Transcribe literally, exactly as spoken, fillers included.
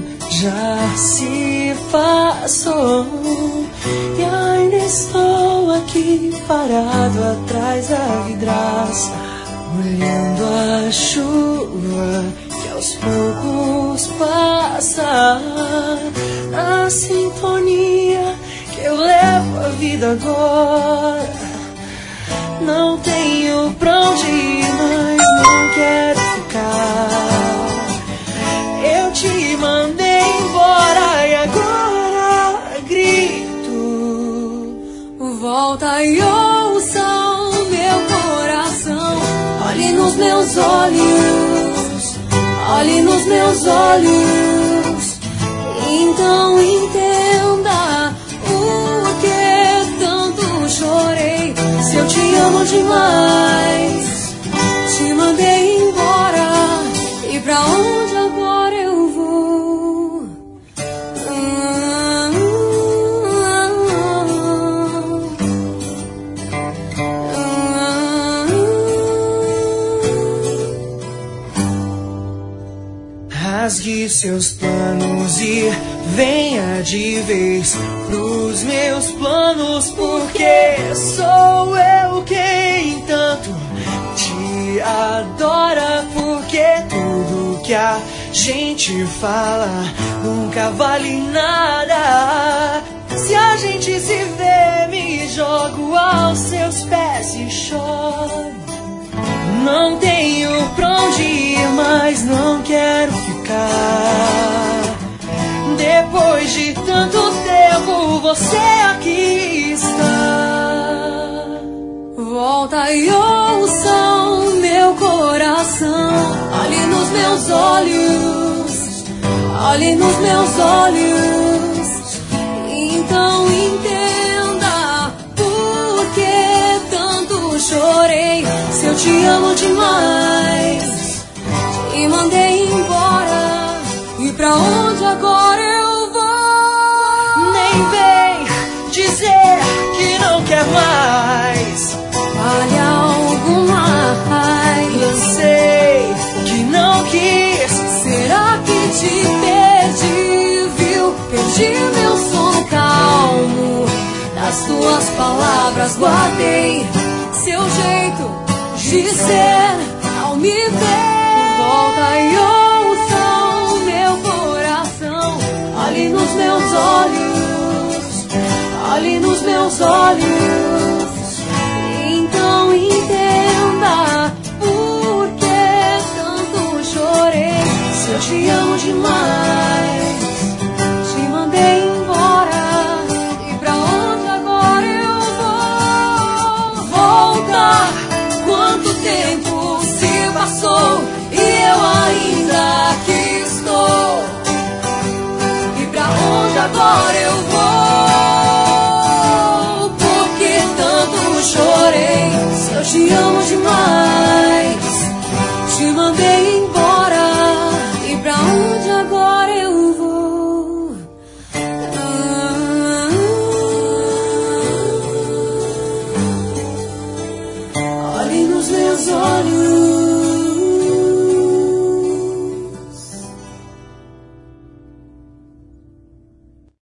já se passou e ainda estou aqui parado atrás da vidraça, olhando a chuva que aos poucos passa, na sintonia que eu levo a vida agora. Não tenho pra onde ir, mas não quero ficar. Eu te mandei embora e agora grito: volta e ouça o meu coração. Olhe nos meus olhos, olhe nos meus olhos. Então entenda o que tanto chorei. Se eu te amo demais, te mandei embora. E pra onde agora eu vou? Ah, ah, ah, ah. Rasgue seus planos e venha de vez pros meus planos, porque sou eu quem tanto te adora, porque tudo que a gente fala nunca vale nada. Se a gente se vê, me jogo aos seus pés e choro. Não tenho pra onde ir, mas não quero ficar. Depois de tanto tempo, você aqui está. Volta e ouça o meu coração. Olhe nos meus olhos, olhe nos meus olhos. Então entenda por que tanto chorei. Se eu te amo demais, te mandei embora. E pra onde agora eu vou? Nem vem dizer que não quer mais. Fale algo mais. Eu sei que não quis. Será que te perdi, viu? Perdi meu sono calmo. Das tuas palavras guardei seu jeito de ser ao me ver. Volta e ouça o meu coração. Olhe nos meus olhos, olhe nos meus olhos. Então entenda por que tanto chorei. Se eu te amo demais, te mandei embora. E pra onde agora eu vou? Volta, quanto tempo se passou e eu ainda aqui estou. E pra onde agora eu vou?